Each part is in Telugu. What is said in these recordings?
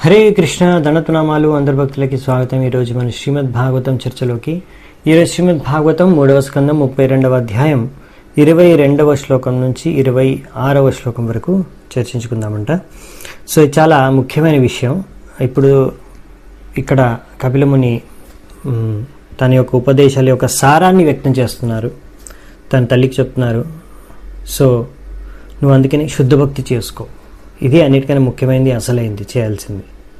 హరే కృష్ణ దండతునామాలు అందరి భక్తులకి స్వాగతం. ఈరోజు మన శ్రీమద్ భాగవతం చర్చలోకి. ఈరోజు శ్రీమద్ భాగవతం 3వ స్కందం 32వ అధ్యాయం 22వ శ్లోకం నుంచి 26వ శ్లోకం వరకు చర్చించుకుందామంట. సో ఇది చాలా ముఖ్యమైన విషయం. ఇప్పుడు ఇక్కడ కపిలముని తన యొక్క ఉపదేశాల యొక్క సారాన్ని వ్యక్తం చేస్తున్నారు. తన తల్లికి చెప్తున్నారు, సో నువ్వు అందుకని శుద్ధ భక్తి చేసుకో, ఇది అన్నిటికన్నా ముఖ్యమైనది, అసలైంది, చేయాల్సింది.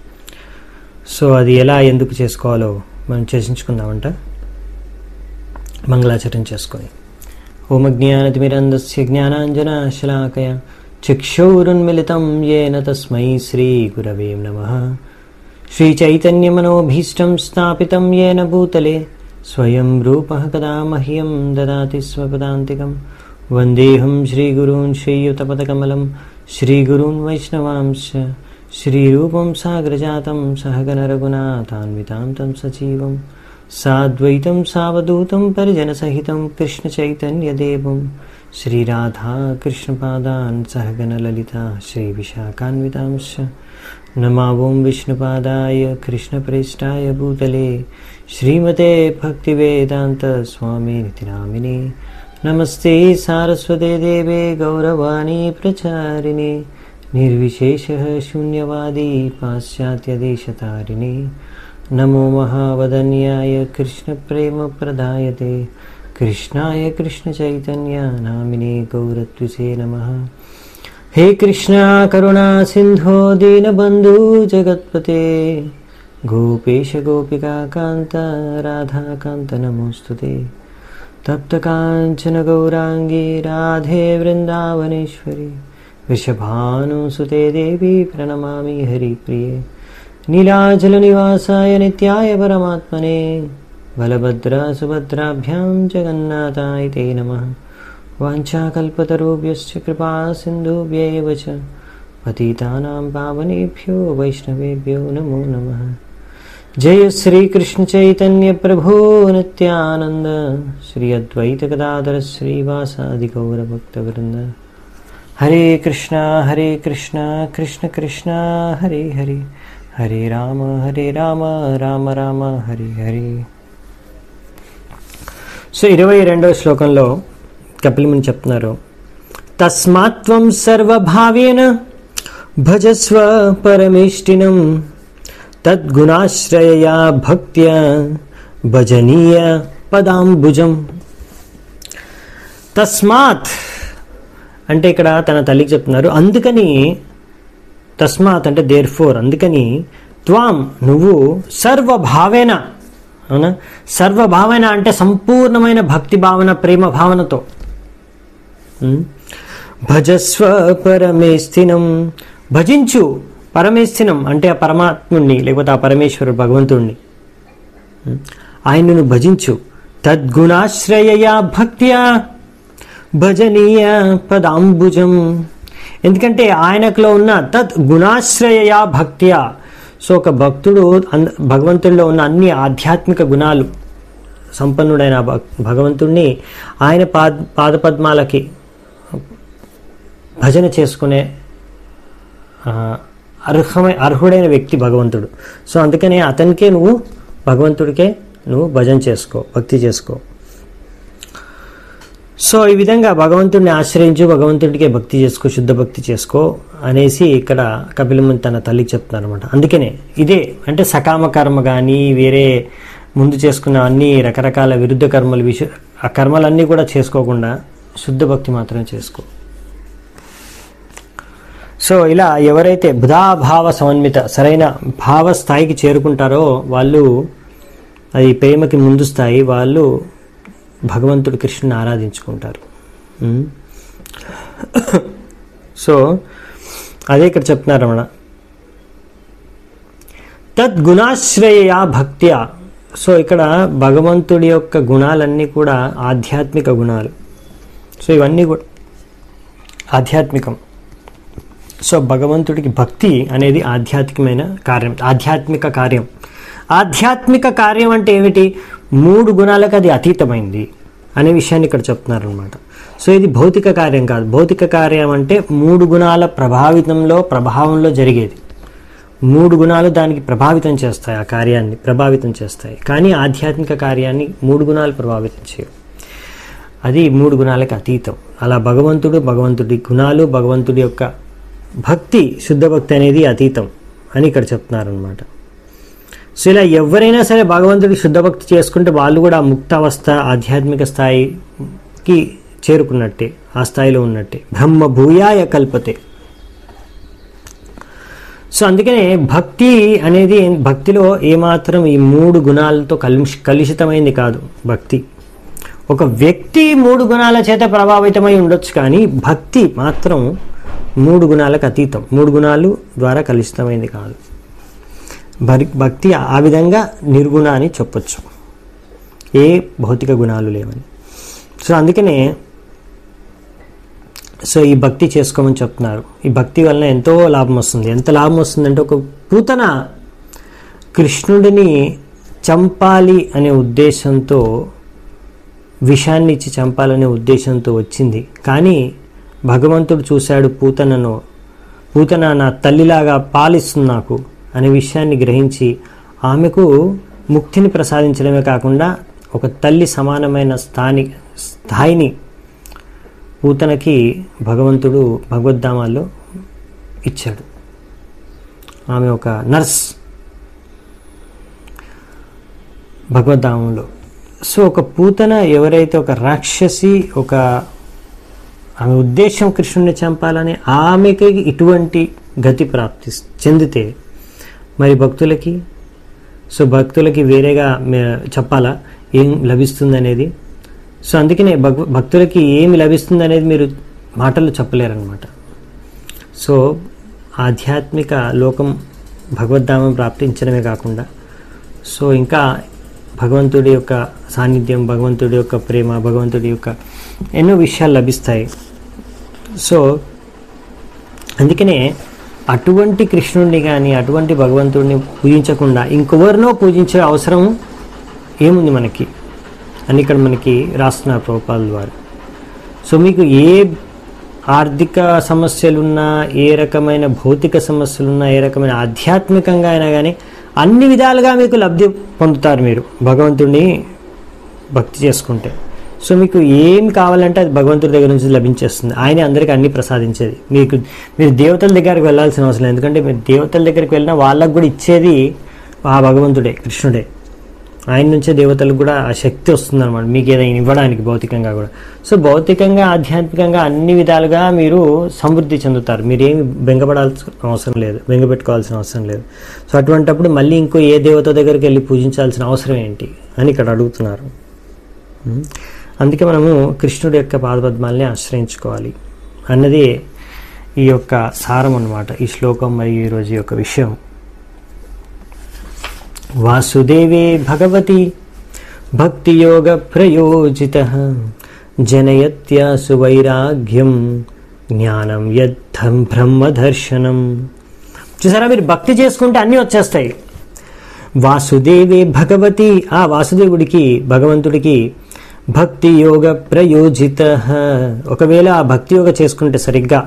సో అది ఎలా ఎందుకు చేసుకోవాలో మనం చర్చించుకుందామంట మంగళాచరణ చేసుకొని. ఓం అజ్ఞానతిమిరంధస్య జ్ఞానాంజనశలాకయ చక్షురున్మిళితం యేన తస్మై శ్రీ గురవే నమః. శ్రీచైతన్యమనోభీష్టం స్థాపితం యేన భూతలే స్వయం రూపః కదా మహ్యం దదాతి స్వపదాంతికం. వందేహం శ్రీగురూన్ శ్రీయుతపదకమలం శ్రీగురూన్ వైష్ణవాంశ శ్రీరూపం సాగ్రజాతం సహగణ రఘునాథాన్వితాం తం సజీవం సాద్వైతం సావధూతం పరిజనసహితం కృష్ణచైతన్యదేవం శ్రీరాధా కృష్ణపాదాన్ సహగణ లలితా శ్రీవిశాఖాన్వితాంశ. నమావం విష్ణుపాదాయ కృష్ణప్రేష్టాయ భూతలే శ్రీమతే భక్తివేదాంత స్వామినితి నామినే. నమస్తే సారస్వతే దేవే గౌరవాణి ప్రచారిణే నిర్విశేషః శూన్యవాది పాశ్చాత్యదేశతారిణే. నమో మహావదన్యాయ కృష్ణ ప్రేమ ప్రదాయతే కృష్ణాయ కృష్ణ చైతన్య నామినే గౌరత్విసే నమః. హే కృష్ణ కరుణా సింధో దీనబంధు జగత్పతే గోపేశ గోపికా కాంత రాధాకాంత నమోస్తుతే. తప్త కాంచన గౌరాంగీ రాధే వృందావనేశ్వరి వృషభానుసుతే దేవి ప్రణమామి హరిప్రియే. నీలాచల నివాసాయ నిత్యాయ పరమాత్మనే బలభద్ర సుభద్రాభ్యాం జగన్నాథాయ తే నమః. వాంఛాకల్పతరుభ్యశ్చ కృపా సింధుభ్యైవ చ పతితానాం పావనేభ్యో వైష్ణవేభ్యో నమో నమః. జయ శ్రీ కృష్ణ చైతన్య ప్రభు నిత్యానంద శ్రీ అద్వైత గదాధర శ్రీవాసాది గౌర భక్త వృంద. హరే కృష్ణ కృష్ణ కృష్ణ హరే హరే హరే రామ రామ రామ హరే హరే. సో 22వ శ్లోకంలో కపిలముని చెప్తున్నారు, తస్మాత్వం సర్వభావేన భజస్వ పరమేష్టినం తద్గుణాశ్రయయా భక్త్య భజనీయ పదాంబుజం. తస్మాత్ అంటే ఇక్కడ తన తల్లికి చెప్తున్నారు, అందుకని తస్మాత్ అంటే దేర్ ఫోర్, అందుకని త్వాం నువ్వు సర్వభావేన, అవునా, సర్వభావన అంటే సంపూర్ణమైన భక్తి భావన, ప్రేమ భావనతో భజస్వ పరమేస్థినం, భజించు పరమేస్థినం అంటే ఆ పరమాత్ముణ్ణి, లేకపోతే ఆ పరమేశ్వరుడు భగవంతుణ్ణి, ఆయనను భజించు. తద్గుణాశ్రయయా భక్త్యా భజనీయ పదాంబుజం, ఎందుకంటే ఆయనలో ఉన్న తద్గుణాశ్రయయా భక్త్యా. సో ఒక భక్తుడు భగవంతుడిలో ఉన్న అన్ని ఆధ్యాత్మిక గుణాలు సంపన్నుడైన భగవంతుణ్ణి ఆయన పాదపద్మాలకి భజన చేసుకునే అర్హుడైన వ్యక్తి భగవంతుడు. సో అందుకనే అతనికే నువ్వు, భగవంతుడికే నువ్వు భజన చేసుకో, భక్తి చేసుకో. సో ఈ విధంగా భగవంతుడిని ఆశ్రయించు, భగవంతుడికే భక్తి చేసుకో, శుద్ధ భక్తి చేసుకో అనేసి ఇక్కడ కపిలముని తన తల్లికి చెప్తున్నారు అనమాట. అందుకనే ఇదే అంటే సకామ కర్మ కానీ వేరే ముందు చేసుకున్న అన్ని రకరకాల విరుద్ధ కర్మలు, ఆ కర్మలన్నీ కూడా చేసుకోకుండా శుద్ధ భక్తి మాత్రమే చేసుకో. సో ఇలా ఎవరైతే బుధాభావ సమన్విత సరైన భావ స్థాయికి చేరుకుంటారో వాళ్ళు, అది ప్రేమకి ముందు స్థాయి, వాళ్ళు భగవంతుడు కృష్ణుని ఆరాధించుకుంటారు. సో అదే ఇక్కడ చెప్తున్నారు రమణ, తద్గుణాశ్రయయా భక్త్యా. సో ఇక్కడ భగవంతుడి యొక్క గుణాలన్నీ కూడా ఆధ్యాత్మిక గుణాలు. సో ఇవన్నీ కూడా ఆధ్యాత్మికం. సో భగవంతుడికి భక్తి అనేది ఆధ్యాత్మికమైన కార్యం, ఆధ్యాత్మిక కార్యం. ఆధ్యాత్మిక కార్యం అంటే ఏమిటి? 3 గుణాలకు అది అతీతమైంది అనే విషయాన్ని ఇక్కడ చెప్తున్నారు అనమాట. సో ఇది భౌతిక కార్యం కాదు. భౌతిక కార్యం అంటే 3 గుణాల ప్రభావంలో జరిగేది. 3 గుణాలు దానికి ప్రభావితం చేస్తాయి, ఆ కార్యాన్ని ప్రభావితం చేస్తాయి. కానీ ఆధ్యాత్మిక కార్యాన్ని 3 గుణాలు ప్రభావితం చేయవు. అది 3 గుణాలకు అతీతం. అలా భగవంతుడి గుణాలు, భగవంతుడి యొక్క భక్తి, శుద్ధ భక్తి అనేది అతీతం అని ఇక్కడ చెప్తున్నారనమాట. సో ఇలా ఎవరైనా సరే భగవంతుడికి శుద్ధ భక్తి చేసుకుంటే వాళ్ళు కూడా ముక్త అవస్థ, ఆధ్యాత్మిక స్థాయికి చేరుకున్నట్టే, ఆ స్థాయిలో ఉన్నట్టే. బ్రహ్మ భూయాయ కల్పతే. సో అందుకనే భక్తి అనేది, భక్తిలో ఏమాత్రం ఈ 3 గుణాలతో కలుషితమైంది కాదు భక్తి. ఒక వ్యక్తి 3 గుణాల చేత ప్రభావితమై ఉండొచ్చు, కానీ భక్తి మాత్రం 3 గుణాలకు అతీతం, 3 గుణాలు ద్వారా కలుషితమైంది కాదు. భక్తి ఆ విధంగా నిర్గుణ అని చెప్పొచ్చు, ఏ భౌతిక గుణాలు లేవని. సో అందుకనే ఈ భక్తి చేసుకోమని చెప్తున్నారు. ఈ భక్తి వలన ఎంతో లాభం వస్తుంది. ఎంత లాభం వస్తుందంటే, ఒక పూతన కృష్ణుడిని చంపాలి అనే ఉద్దేశంతో, విషాన్ని ఇచ్చి చంపాలనే ఉద్దేశంతో వచ్చింది. కానీ భగవంతుడు చూశాడు పూతన నా తల్లిలాగా పాలిస్తుంది నాకు అనే విషయాన్ని గ్రహించి ఆమెకు ముక్తిని ప్రసాదించడమే కాకుండా ఒక తల్లి సమానమైన స్థాయిని పూతనకి భగవంతుడు భగవద్ధామాల్లో ఇచ్చాడు. ఆమె ఒక నర్స్ భగవద్ధామంలో. సో ఒక పూతన ఎవరైతే ఒక రాక్షసి, ఆమె ఉద్దేశం కృష్ణుడిని చంపాలని, ఆమెకి ఇటువంటి గతి ప్రాప్తి చెందితే మరి భక్తులకి వేరేగా చెప్పాలా ఏం లభిస్తుంది అనేది. సో అందుకనే భక్తులకి ఏమి లభిస్తుంది అనేది మీరు మాటల్లో చెప్పలేరన్నమాట. సో ఆధ్యాత్మిక లోకం భగవద్ధామం ప్రాప్తించడమే కాకుండా, సో ఇంకా భగవంతుడి యొక్క సాన్నిధ్యం, భగవంతుడి యొక్క ప్రేమ, భగవంతుడి యొక్క ఎన్నో విషయాలు లభిస్తాయి. సో అందుకనే అటువంటి కృష్ణుడిని కానీ, అటువంటి భగవంతుడిని పూజించకుండా ఇంకెవరినో పూజించే అవసరం ఏముంది మనకి అని ఇక్కడ మనకి రాస్తున్నారు ప్రభుపాదుల ద్వారా. సో మీకు ఏ ఆర్థిక సమస్యలున్నా, ఏ రకమైన భౌతిక సమస్యలున్నా, ఏ రకమైన ఆధ్యాత్మికంగా అయినా కానీ అన్ని విధాలుగా మీకు లబ్ధి పొందుతారు మీరు భగవంతుడిని భక్తి చేసుకుంటే. సో మీకు ఏం కావాలంటే అది భగవంతుడి దగ్గర నుంచి లభించేస్తుంది. ఆయనే అందరికీ అన్ని ప్రసాదించేది. మీరు దేవతల దగ్గరికి వెళ్ళాల్సిన అవసరం లేదు. ఎందుకంటే మీరు దేవతల దగ్గరికి వెళ్ళినా వాళ్ళకు కూడా ఇచ్చేది ఆ భగవంతుడే, కృష్ణుడే. ఆయన నుంచే దేవతలకు కూడా ఆ శక్తి వస్తుంది అనమాట, మీకు ఏదైనా ఇవ్వడానికి భౌతికంగా కూడా. సో భౌతికంగా, ఆధ్యాత్మికంగా అన్ని విధాలుగా మీరు సమృద్ధి చెందుతారు. మీరేమి బెంగపడాల్సిన అవసరం లేదు, బెంగపెట్టుకోవాల్సిన అవసరం లేదు. సో అటువంటప్పుడు మళ్ళీ ఇంకో ఏ దేవత దగ్గరికి వెళ్ళి పూజించాల్సిన అవసరం ఏంటి అని ఇక్కడ అడుగుతున్నారు. అందుకే మనము కృష్ణుడి యొక్క పాదపద్మాల్ని ఆశ్రయించుకోవాలి అన్నది ఈ యొక్క సారం అన్నమాట, ఈ శ్లోకం మరియు ఈరోజు యొక్క విషయం. వాసుదేవే భగవతి భక్తి యోగ ప్రయోజిత జనయత్యాసు వైరాగ్యం జ్ఞానం యద్ధం బ్రహ్మదర్శనం. చూసారా, మీరు భక్తి చేసుకుంటే అన్నీ వచ్చేస్తాయి. వాసుదేవే భగవతి, ఆ వాసుదేవుడికి, భగవంతుడికి భక్తి యోగ ప్రయోజిత, ఒకవేళ ఆ భక్తి యోగ చేసుకుంటే సరిగ్గా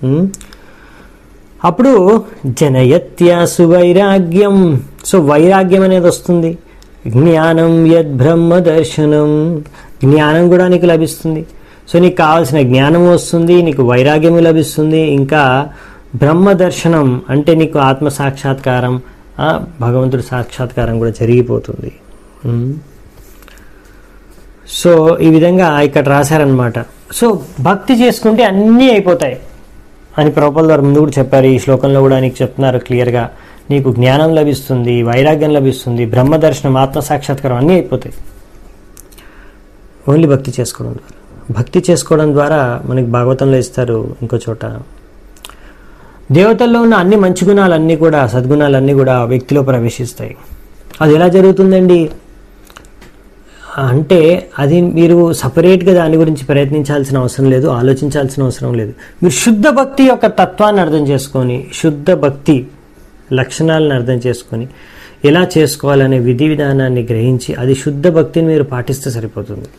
అప్పుడు జనయత్యాసు వైరాగ్యం, సో వైరాగ్యం అనేది వస్తుంది. జ్ఞానం యద్ బ్రహ్మ దర్శనం, జ్ఞానం కూడా నీకు లభిస్తుంది. సో నీకు కావాల్సిన జ్ఞానం వస్తుంది, నీకు వైరాగ్యము లభిస్తుంది. ఇంకా బ్రహ్మ దర్శనం అంటే నీకు ఆత్మ సాక్షాత్కారం, భగవంతుడి సాక్షాత్కారం కూడా జరిగిపోతుంది. సో ఈ విధంగా ఇక్కడ రాశారనమాట. సో భక్తి చేసుకుంటే అన్నీ అయిపోతాయి అని ప్రభుపాదుల వారు ముందు కూడా చెప్పారు. ఈ శ్లోకంలో కూడా నీకు చెప్తున్నారు క్లియర్గా, నీకు జ్ఞానం లభిస్తుంది, వైరాగ్యం లభిస్తుంది, బ్రహ్మ దర్శనం, ఆత్మ సాక్షాత్కారం అన్నీ అయిపోతాయి ఓన్లీ భక్తి చేసుకోవడం ద్వారా. భక్తి చేసుకోవడం ద్వారా మనకి భాగవతంలో ఇస్తారు ఇంకో చోట, దేవతల్లో ఉన్న అన్ని మంచి గుణాలన్నీ కూడా, సద్గుణాలన్నీ కూడా వ్యక్తిలో ప్రవేశిస్తాయి. అది ఎలా జరుగుతుందండి అంటే, అది మీరు సపరేట్గా దాని గురించి ప్రయత్నించాల్సిన అవసరం లేదు, ఆలోచించాల్సిన అవసరం లేదు. మీరు శుద్ధ భక్తి యొక్క తత్వాన్ని అర్థం చేసుకొని, శుద్ధ భక్తి లక్షణాలను అర్థం చేసుకొని, ఎలా చేసుకోవాలనే విధి విధానాన్ని గ్రహించి, అది శుద్ధ భక్తిని మీరు పాటిస్తే సరిపోతుంది.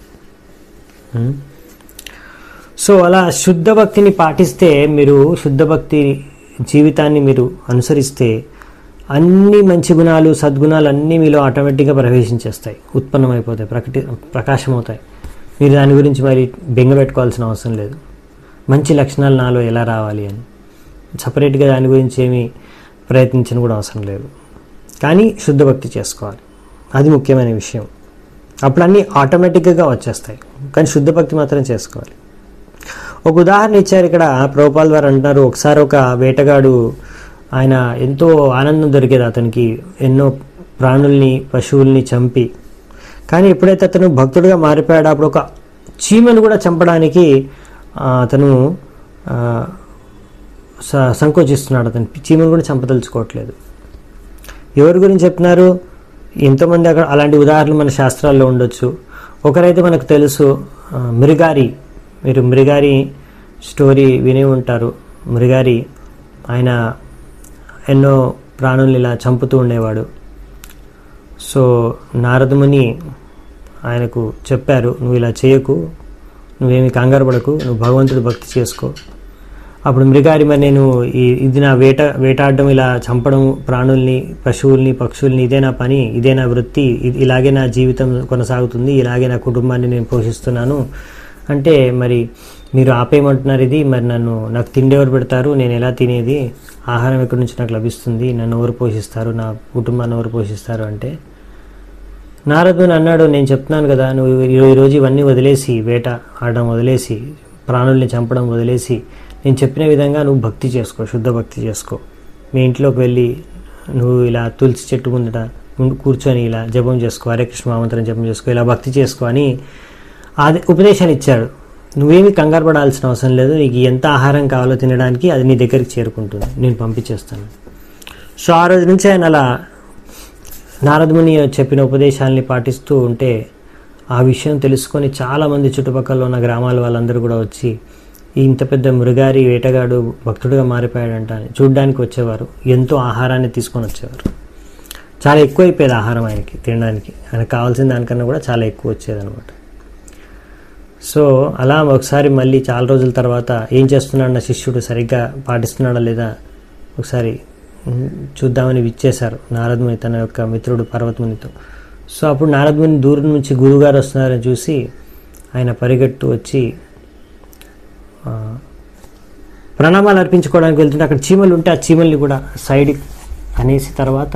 సో అలా శుద్ధ భక్తిని పాటిస్తే, మీరు శుద్ధ భక్తి జీవితాన్ని మీరు అనుసరిస్తే అన్ని మంచి గుణాలు సద్గుణాలు అన్నీ మీలో ఆటోమేటిక్గా ప్రవేశించేస్తాయి, ఉత్పన్నమైపోతాయి, ప్రకాశమవుతాయి. మీరు దాని గురించి మరి బెంగ పెట్టుకోవాల్సిన అవసరం లేదు. మంచి లక్షణాలు నాలో ఎలా రావాలి అని సపరేట్గా దాని గురించి ఏమీ ప్రయత్నించని కూడా అవసరం లేదు. కానీ శుద్ధ భక్తి చేసుకోవాలి, అది ముఖ్యమైన విషయం. అప్పుడు అన్నీ ఆటోమేటిక్గా వచ్చేస్తాయి, కానీ శుద్ధ భక్తి మాత్రం చేసుకోవాలి. ఒక ఉదాహరణ ఇచ్చారు ఇక్కడ ప్రభుపాల్ వారు అంటున్నారు, ఒకసారి ఒక వేటగాడు, ఆయన ఎంతో ఆనందం దొరికేది అతనికి, ఎన్నో ప్రాణుల్ని పశువుల్ని చంపి. కానీ ఎప్పుడైతే అతను భక్తుడిగా మారిపోయాడో అప్పుడు ఒక చీమను కూడా చంపడానికి అతను సంకోచిస్తున్నాడు. అతను చీమను కూడా చంపదలుచుకోవట్లేదు. ఎవరి గురించి చెప్తున్నారు? ఎంతోమంది అక్కడ అలాంటి ఉదాహరణలు మన శాస్త్రాల్లో ఉండొచ్చు. ఒకరైతే మనకు తెలుసు, మృగారి. మీరు మృగారి స్టోరీ వినే ఉంటారు. మృగారి ఆయన ఎన్నో ప్రాణుల్ని ఇలా చంపుతూ ఉండేవాడు. సో నారదముని ఆయనకు చెప్పారు, నువ్వు ఇలా చేయకు, నువ్వేమి కంగారు పడకు, నువ్వు భగవంతుడి భక్తి చేసుకో. అప్పుడు మృగారి, మరి నేను ఇది నా వేటాడడం, ఇలా చంపడం ప్రాణుల్ని పశువుల్ని పక్షుల్ని, ఇదే నా పని, ఇదే నా వృత్తి, ఇలాగే నా జీవితం కొనసాగుతుంది, ఇలాగే నా కుటుంబాన్ని నేను పోషిస్తున్నాను అంటే, మరి మీరు ఆపేయమంటున్నారు ఇది, మరి నాకు తిండి ఎవరు పెడతారు, నేను ఎలా తినేది, ఆహారం ఎక్కడి నుంచి నాకు లభిస్తుంది, నన్ను ఎవరు పోషిస్తారు, నా కుటుంబాన్ని ఎవరు పోషిస్తారు అంటే, నారదుని అన్నాడు, నేను చెప్తున్నాను కదా, నువ్వు ఈరోజు ఇవన్నీ వదిలేసి, వేట ఆడడం వదిలేసి, ప్రాణుల్ని చంపడం వదిలేసి, నేను చెప్పిన విధంగా నువ్వు భక్తి చేసుకో, శుద్ధ భక్తి చేసుకో. మీ ఇంట్లోకి వెళ్ళి నువ్వు ఇలా తులసి చెట్టు ముందట కూర్చొని ఇలా జపం చేసుకో, హరే కృష్ణ మహామంత్రం జపం చేసుకో, ఇలా భక్తి చేసుకో అని అది ఉపదేశాన్ని ఇచ్చాడు. నువ్వేమి కంగారు పడాల్సిన అవసరం లేదు, నీకు ఎంత ఆహారం కావాలో తినడానికి అది నీ దగ్గరికి చేరుకుంటుంది, నేను పంపించేస్తాను. సో ఆ రోజు నుంచి ఆయన అలా నారదముని చెప్పిన ఉపదేశాలని పాటిస్తూ ఉంటే ఆ విషయం తెలుసుకొని చాలామంది చుట్టుపక్కల ఉన్న గ్రామాల వాళ్ళందరూ కూడా వచ్చి, ఇంత పెద్ద మృగారి వేటగాడు భక్తుడిగా మారిపోయాడంట అని చూడ్డానికి వచ్చేవారు. ఎంతో ఆహారాన్ని తీసుకొని వచ్చేవారు. చాలా ఎక్కువ అయిపోయేది ఆహారం ఆయనకి తినడానికి, ఆయనకు కావాల్సిన దానికన్నా కూడా చాలా ఎక్కువ వచ్చేదనమాట. సో అలా ఒకసారి మళ్ళీ చాలా రోజుల తర్వాత ఏం చేస్తున్నాడు నా శిష్యుడు, సరిగ్గా పాటిస్తున్నాడా లేదా ఒకసారి చూద్దామని విచ్చేశారు నారదముని తన యొక్క మిత్రుడు పర్వతమునితో. సో అప్పుడు నారదముని దూరం నుంచి గురువుగారు వస్తున్నారని చూసి ఆయన పరిగెట్టు వచ్చి ప్రణామాలు అర్పించుకోవడానికి వెళ్తుంటే అక్కడ చీమలు ఉంటే ఆ చీమల్ని కూడా సైడ్ అనేసి తర్వాత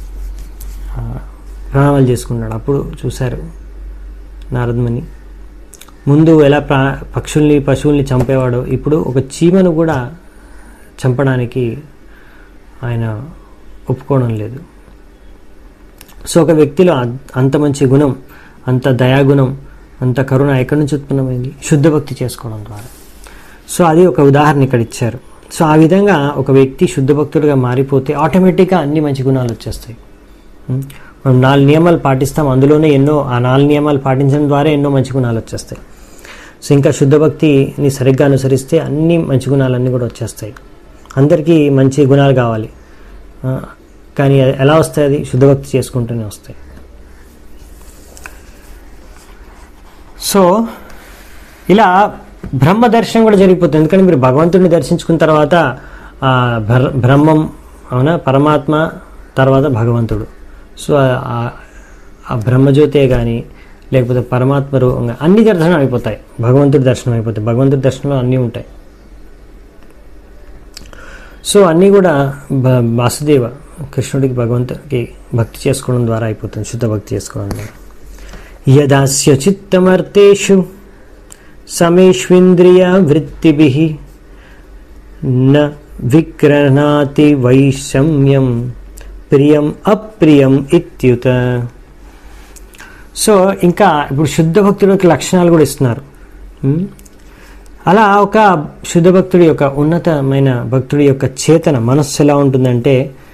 ప్రణామాలు చేసుకున్నాడు. అప్పుడు చూశారు నారదముని, ముందు ఎలా పక్షుల్ని పశువుల్ని చంపేవాడో ఇప్పుడు ఒక చీమను కూడా చంపడానికి ఆయన ఒప్పుకోవడం లేదు. సో ఒక వ్యక్తిలో అంత మంచి గుణం, అంత దయాగుణం, అంత కరుణ ఎక్కడి నుంచి ఉత్పన్నమైంది? శుద్ధ భక్తి చేసుకోవడం ద్వారా. సో అది ఒక ఉదాహరణ ఇక్కడ ఇచ్చారు. సో ఆ విధంగా ఒక వ్యక్తి శుద్ధ భక్తుడిగా మారిపోతే ఆటోమేటిక్గా అన్ని మంచి గుణాలు వచ్చేస్తాయి. మనం 4 నియమాలు పాటిస్తాం, అందులోనే ఆ 4 నియమాలు పాటించడం ద్వారా ఎన్నో మంచి గుణాలు వచ్చేస్తాయి. సో ఇంకా శుద్ధ భక్తిని సరిగ్గా అనుసరిస్తే అన్ని మంచి గుణాలన్నీ కూడా వచ్చేస్తాయి. అందరికీ మంచి గుణాలు కావాలి, కానీ ఎలా వస్తాయి? అది శుద్ధ భక్తి చేసుకుంటూనే వస్తాయి. సో ఇలా బ్రహ్మ దర్శనం కూడా జరిగిపోతుంది. ఎందుకంటే మీరు భగవంతుడిని దర్శించుకున్న తర్వాత బ్రహ్మం, అవునా, పరమాత్మ తర్వాత భగవంతుడు. సో ఆ బ్రహ్మజ్యోతే కానీ లేకపోతే పరమాత్మ రూపంగా అన్ని దర్శనం అయిపోతాయి, భగవంతుడి దర్శనం అయిపోతాయి. భగవంతుడి దర్శనంలో అన్నీ ఉంటాయి. సో అన్నీ కూడా వాసుదేవ కృష్ణుడికి భగవంతుడికి భక్తి చేసుకోవడం ద్వారా అయిపోతుంది, శుద్ధ భక్తి చేసుకోవడం ద్వారా. యదాస్య చిత్తమర్తేషు సమేష్వింద్రియ వృత్తిభిః న విక్రహణాతి వైషమ్యం ప్రియం అప్రియం ఇత్యుత. సో ఇంకా ఇప్పుడు శుద్ధ భక్తుడికి లక్షణాలు కూడా ఇస్తున్నారు. అలా ఒక శుద్ధ భక్తుడి యొక్క ఉన్నతమైన భక్తుడి యొక్క చేతన మనస్సు ఎలా ఉంటుందంటే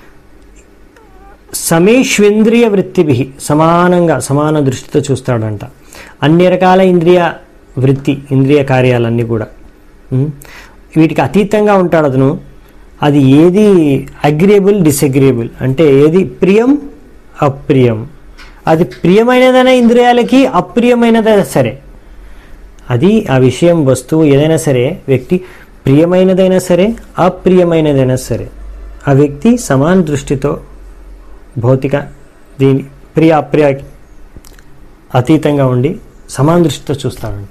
సమేష్వేంద్రియ వృత్తిభి, సమానంగా సమాన దృష్టితో చూస్తాడంట. అన్ని రకాల ఇంద్రియ కార్యాలన్నీ కూడా వీటికి అతీతంగా ఉంటాడు అతను. అది ఏది అగ్రియబుల్ డిసగ్రియబుల్ అంటే ఏది ప్రియం అప్రియం, అది ప్రియమైనదైనా ఇంద్రియాలకి అప్రియమైనదైనా సరే, అది ఆ విషయం వస్తువు ఏదైనా సరే, వ్యక్తి ప్రియమైనదైనా సరే అప్రియమైనదైనా సరే, ఆ వ్యక్తి సమాన దృష్టితో భౌతిక దీని ప్రియ అప్రియ అతీతంగా ఉండి సమాన దృష్టితో చూస్తాడంట.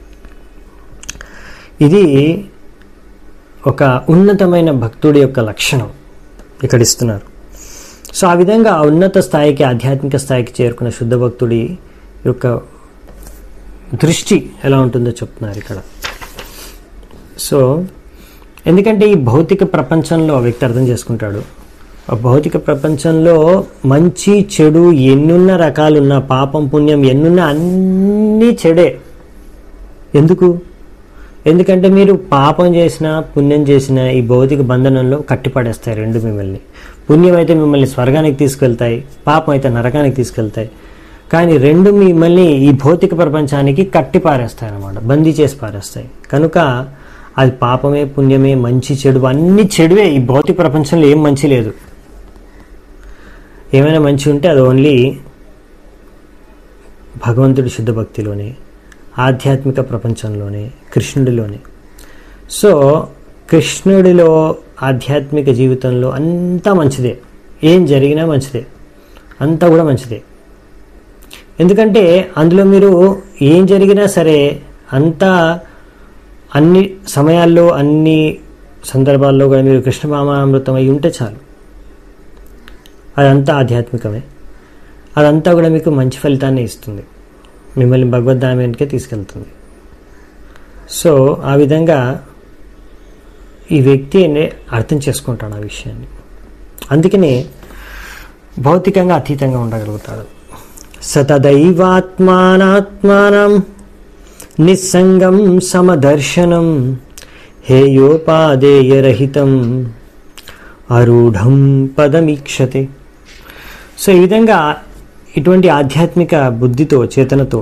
ఇది ఒక ఉన్నతమైన భక్తుడి యొక్క లక్షణం ఇక్కడ ఇస్తున్నారు. సో ఆ విధంగా ఆ ఉన్నత స్థాయికి, ఆధ్యాత్మిక స్థాయికి చేరుకున్న శుద్ధ భక్తుడి యొక్క దృష్టి ఎలా ఉంటుందో చెప్తున్నారు ఇక్కడ. సో ఎందుకంటే ఈ భౌతిక ప్రపంచంలో వ్యక్తి అర్థం చేసుకుంటాడు, ఆ భౌతిక ప్రపంచంలో మంచి చెడు ఎన్నున్న రకాలున్న, పాపం పుణ్యం ఎన్నున్న అన్నీ చెడే. ఎందుకంటే మీరు పాపం చేసినా పుణ్యం చేసినా ఈ భౌతిక బంధనంలో కట్టిపడేస్తాయి రెండు మిమ్మల్ని. పుణ్యం అయితే మిమ్మల్ని స్వర్గానికి తీసుకెళ్తాయి, పాపం అయితే నరకానికి తీసుకెళ్తాయి. కానీ రెండు మిమ్మల్ని ఈ భౌతిక ప్రపంచానికి కట్టి పారేస్తాయి అన్నమాట, బందీ చేసి పారేస్తాయి. కనుక అది పాపమే పుణ్యమే మంచి చెడు అన్నీ చెడువే. ఈ భౌతిక ప్రపంచంలో ఏం మంచి లేదు. ఏమైనా మంచి ఉంటే అది ఓన్లీ భగవంతుడి శుద్ధ భక్తిలోనే, ఆధ్యాత్మిక ప్రపంచంలోనే, కృష్ణుడిలోనే. సో కృష్ణుడిలో ఆధ్యాత్మిక జీవితంలో అంతా మంచిదే, ఏం జరిగినా మంచిదే, అంతా కూడా మంచిదే. ఎందుకంటే అందులో మీరు ఏం జరిగినా సరే అంతా అన్ని సమయాల్లో అన్ని సందర్భాల్లో కూడా మీరు కృష్ణ భావనామృతం అయి ఉంటే చాలు, అదంతా ఆధ్యాత్మికమే. అదంతా కూడా మీకు మంచి ఫలితాన్ని ఇస్తుంది, మిమ్మల్ని భగవద్ధామానికే తీసుకెళ్తుంది. సో ఆ విధంగా ఈ వ్యక్తి అర్థం చేసుకుంటాడు ఆ విషయాన్ని. అందుకనే భౌతికంగా అతీతంగా ఉండగలుగుతాడు. సతదైవాత్మానాత్మానం నిస్సంగం సమదర్శనం హేయోపాదేయరహితం అరూఢం పదమీక్షతే. సో ఈ విధంగా ఇటువంటి ఆధ్యాత్మిక బుద్ధితో, చేతనతో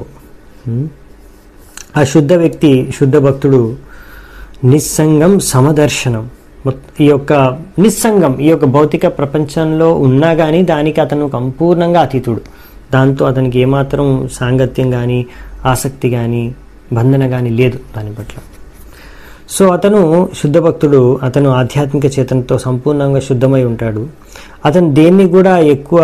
ఆ శుద్ధ వ్యక్తి, శుద్ధ భక్తుడు నిస్సంగం సమదర్శనం, ఈ యొక్క నిస్సంగం ఈ యొక్క భౌతిక ప్రపంచంలో ఉన్నా కానీ దానికి అతను సంపూర్ణంగా అతీతుడు. దాంతో అతనికి ఏమాత్రం సాంగత్యం కానీ, ఆసక్తి కానీ, బంధన కానీ లేదు దాని పట్ల. సో అతను శుద్ధ భక్తుడు, అతను ఆధ్యాత్మిక చేతనతో సంపూర్ణంగా శుద్ధమై ఉంటాడు. అతను దేన్ని కూడా ఎక్కువ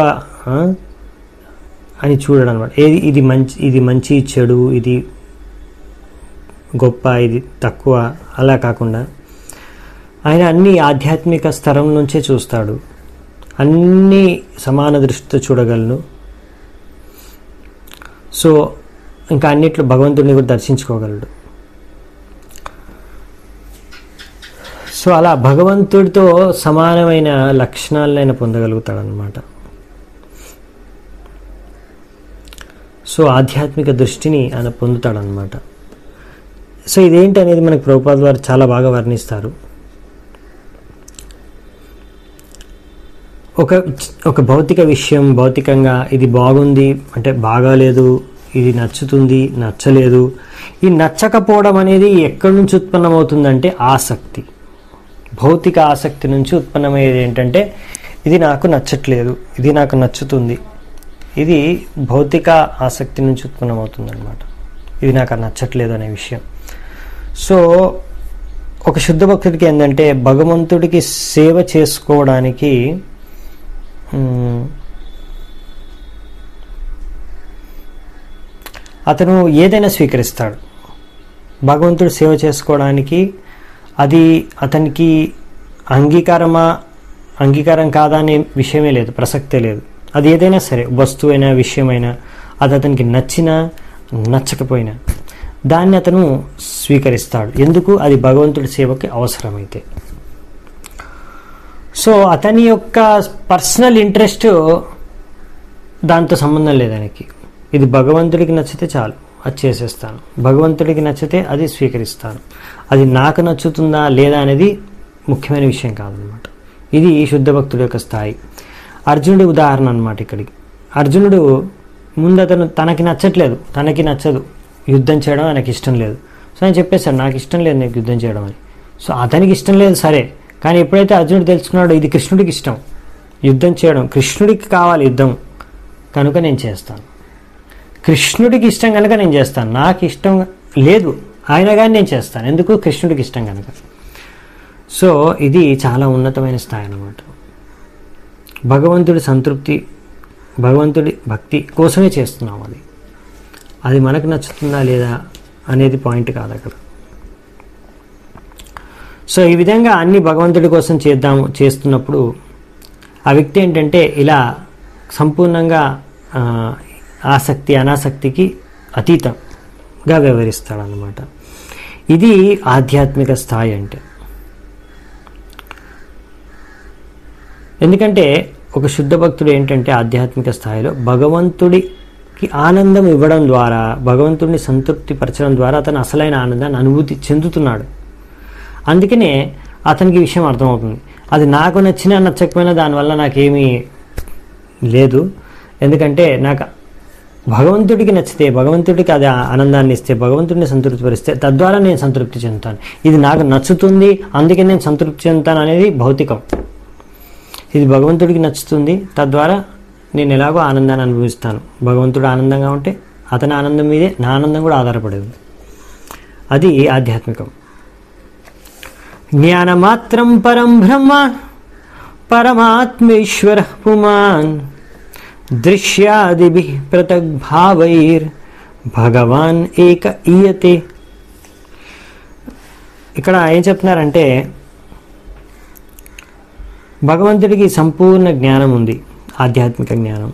అని చూడడం అనమాట. ఇది మంచి చెడు, ఇది గొప్ప, ఇది తక్కువ, అలా కాకుండా ఆయన అన్ని ఆధ్యాత్మిక స్తరం నుంచే చూస్తాడు, అన్ని సమాన దృష్టితో చూడగలను. సో ఇంకా అన్నిట్లో భగవంతుడిని కూడా దర్శించుకోగలడు. సో అలా భగవంతుడితో సమానమైన లక్షణాలను ఆయన పొందగలుగుతాడు అన్నమాట. సో ఆధ్యాత్మిక దృష్టిని ఆయన పొందుతాడనమాట. సో ఇదేంటి అనేది మనకు ప్రభుపాద వారు చాలా బాగా వర్ణిస్తారు. ఒక భౌతిక విషయం, భౌతికంగా ఇది బాగుంది అంటే బాగాలేదు, ఇది నచ్చుతుంది నచ్చలేదు. ఈ నచ్చకపోవడం అనేది ఎక్కడి నుంచి ఉత్పన్నమవుతుందంటే ఆసక్తి, భౌతిక ఆసక్తి నుంచి ఉత్పన్నమయ్యేది. ఏంటంటే ఇది నాకు నచ్చట్లేదు, ఇది నాకు నచ్చుతుంది. ఇది భౌతిక ఆసక్తి నుంచి ఉత్పన్నమవుతుంది అనమాట, ఇది నాకు నచ్చట్లేదు అనే విషయం. సో ఒక శుద్ధ భక్తుడికి ఏంటంటే భగవంతుడికి సేవ చేసుకోవడానికి అతను ఏదైనా స్వీకరిస్తాడు. భగవంతుడు సేవ చేసుకోవడానికి అది అతనికి అంగీకారం కాదా అనే విషయమే లేదు, ప్రసక్తే లేదు. అది ఏదైనా సరే, వస్తువైనా విషయమైనా, అది అతనికి నచ్చినా నచ్చకపోయినా దాన్ని అతను స్వీకరిస్తాడు. ఎందుకు? అది భగవంతుడి సేవకి అవసరమైతే. సో అతని యొక్క పర్సనల్ ఇంట్రెస్ట్ దాంతో సంబంధం లేదు ఆయనకి. ఇది భగవంతుడికి నచ్చితే చాలు, అది చేసేస్తాను. భగవంతుడికి నచ్చితే అది స్వీకరిస్తాను. అది నాకు నచ్చుతుందా లేదా అనేది ముఖ్యమైన విషయం కాదనమాట. ఇది శుద్ధ భక్తుడి యొక్క స్థాయి. అర్జునుడి ఉదాహరణ అనమాట ఇక్కడికి. అర్జునుడు ముందు అతను తనకి నచ్చదు యుద్ధం చేయడం, ఆయనకి ఇష్టం లేదు. సో ఆయన చెప్పేశాడు, నాకు ఇష్టం లేదు నీకు యుద్ధం చేయడం అని. సో అతనికి ఇష్టం లేదు సరే, కానీ ఎప్పుడైతే అర్జునుడు తెలుసుకున్నాడో ఇది కృష్ణుడికి ఇష్టం, యుద్ధం చేయడం కృష్ణుడికి కావాలి యుద్ధం, కనుక నేను చేస్తాను. కృష్ణుడికి ఇష్టం కనుక నేను చేస్తాను, నాకు ఇష్టం లేదు ఆయన కానీ నేను చేస్తాను. ఎందుకు? కృష్ణుడికి ఇష్టం కనుక. సో ఇది చాలా ఉన్నతమైన స్థాయి అన్నమాట. భగవంతుడి సంతృప్తి, భగవంతుడి భక్తి కోసమే చేస్తున్నాం. అది మనకు నచ్చుతుందా లేదా అనేది పాయింట్ కాదు అక్కడ. సో ఈ విధంగా అన్ని భగవంతుడి కోసం చేస్తున్నప్పుడు ఆ వ్యక్తి ఏంటంటే ఇలా సంపూర్ణంగా ఆసక్తి అనాసక్తికి అతీతంగా వ్యవహరిస్తాడనమాట. ఇది ఆధ్యాత్మిక స్థాయి అంటే. ఎందుకంటే ఒక శుద్ధ భక్తుడు ఏంటంటే ఆధ్యాత్మిక స్థాయిలో భగవంతుడికి ఆనందం ఇవ్వడం ద్వారా, భగవంతుడిని సంతృప్తి పరచడం ద్వారా అతను అసలైన ఆనందాన్ని అనుభూతి చెందుతున్నాడు. అందుకనే అతనికి విషయం అర్థమవుతుంది. అది నాకు నచ్చినా నచ్చకపోయినా దానివల్ల నాకేమీ లేదు. ఎందుకంటే నాకు భగవంతుడికి నచ్చితే, భగవంతుడికి అది ఆనందాన్ని ఇస్తే, భగవంతుడిని సంతృప్తి పరిస్తే తద్వారా నేను సంతృప్తి చెందుతాను. ఇది నాకు నచ్చుతుంది అందుకే నేను సంతృప్తి చెందుతాను అనేది భౌతికం. ఇది భగవంతుడికి నచ్చుతుంది, తద్వారా నేను ఎలాగో ఆనందాన్ని అనుభవిస్తాను. భగవంతుడు ఆనందంగా ఉంటే అతని ఆనందం మీదే నా ఆనందం కూడా ఆధారపడేది. అది ఆధ్యాత్మికం. జ్ఞానమాత్రం పరం బ్రహ్మ పరమాత్మేశ్వర పుమాన్ దృశ్యాదిభి పృథగ్భావైర్ భగవాన్ ఏక ఈయతే. ఇక్కడ ఏం చెప్తున్నారంటే భగవంతుడికి సంపూర్ణ జ్ఞానం ఉంది, ఆధ్యాత్మిక జ్ఞానం.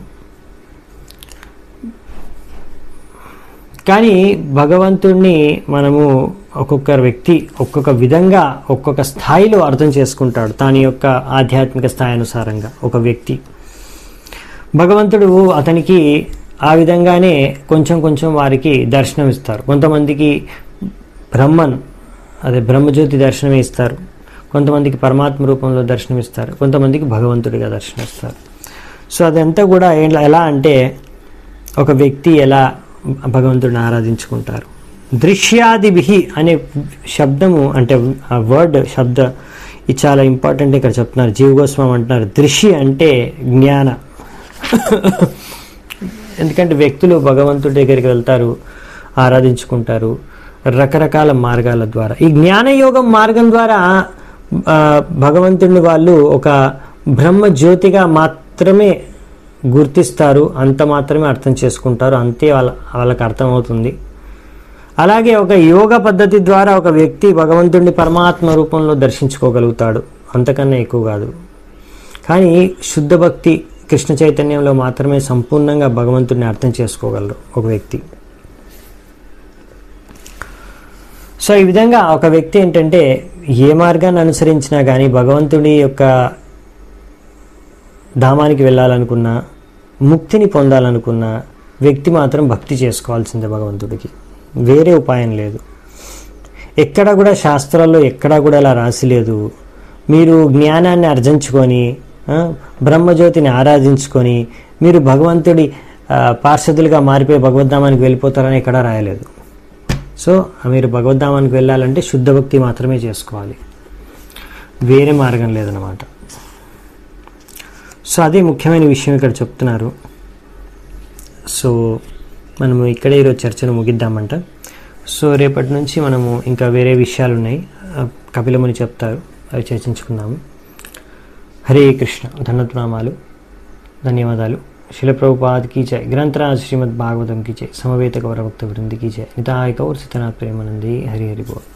కానీ భగవంతుడిని మనము ఒక్కొక్క వ్యక్తి ఒక్కొక్క విధంగా ఒక్కొక్క స్థాయిలో అర్థం చేసుకుంటాడు. దాని యొక్క ఆధ్యాత్మిక స్థాయి అనుసారంగా ఒక వ్యక్తి భగవంతుడు అతనికి ఆ విధంగానే కొంచెం కొంచెం వారికి దర్శనం ఇస్తారు. కొంతమందికి బ్రహ్మజ్యోతి దర్శనం ఇస్తారు, కొంతమందికి పరమాత్మ రూపంలో దర్శనమిస్తారు, కొంతమందికి భగవంతుడిగా దర్శనమిస్తారు. సో అదంతా కూడా ఎలా అంటే ఒక వ్యక్తి ఎలా భగవంతుడిని ఆరాధించుకుంటారు. దృశ్యాదిభి అనే శబ్దము అంటే ఆ వర్డ్ శబ్ద ఇది చాలా ఇంపార్టెంట్. ఇక్కడ చెప్తున్నారు, జీవ గోస్వామి అంటున్నారు దృశ్య అంటే జ్ఞాన. ఎందుకంటే వ్యక్తులు భగవంతుడి దగ్గరికి వెళ్తారు, ఆరాధించుకుంటారు రకరకాల మార్గాల ద్వారా. ఈ జ్ఞానయోగం మార్గం ద్వారా భగవంతుడిని వాళ్ళు ఒక బ్రహ్మ జ్యోతిగా మాత్రమే గుర్తిస్తారు, అంత మాత్రమే అర్థం చేసుకుంటారు, అంతే వాళ్ళకి అర్థమవుతుంది. అలాగే ఒక యోగ పద్ధతి ద్వారా ఒక వ్యక్తి భగవంతుడిని పరమాత్మ రూపంలో దర్శించుకోగలుగుతాడు, అంతకన్నా ఎక్కువ కాదు. కానీ శుద్ధ భక్తి కృష్ణ చైతన్యంలో మాత్రమే సంపూర్ణంగా భగవంతుడిని అర్థం చేసుకోగలరు ఒక వ్యక్తి. సో ఈ విధంగా ఒక వ్యక్తి ఏంటంటే ఏ మార్గాన్ని అనుసరించినా కానీ భగవంతుడి యొక్క ధామానికి వెళ్ళాలనుకున్నా, ముక్తిని పొందాలనుకున్న వ్యక్తి మాత్రం భక్తి చేసుకోవాల్సిందే భగవంతుడికి, వేరే ఉపాయం లేదు. ఎక్కడ కూడా శాస్త్రాల్లో ఎక్కడా కూడా అలా రాసి లేదు మీరు జ్ఞానాన్ని ఆర్జించుకొని బ్రహ్మజ్యోతిని ఆరాధించుకొని మీరు భగవంతుడి పార్షదులుగా మారిపోయి భగవద్ధామానికి వెళ్ళిపోతారని ఎక్కడా రాయలేదు. సో మీరు భగవద్ధామానికి వెళ్ళాలంటే శుద్ధ భక్తి మాత్రమే చేసుకోవాలి, వేరే మార్గం లేదన్నమాట. సో అదే ముఖ్యమైన విషయం ఇక్కడ చెప్తున్నారు. సో మనము ఇక్కడే ఈరోజు చర్చను ముగిద్దామంట. సో రేపటి నుంచి మనము ఇంకా వేరే విషయాలు ఉన్నాయి, కపిలముని చెప్తారు, అవి చర్చించుకుందాము. హరే కృష్ణ. ధన్యనామాలు, ధన్యవాదాలు. శిల ప్రభుపాద్ की जय, ग्रंथराज श्रीमद् भागवतम की जय, समवेत गौर भक्त वृंद की जय, निताय गौर सीतनाथ प्रेमानंदी. हरि हरि बोल.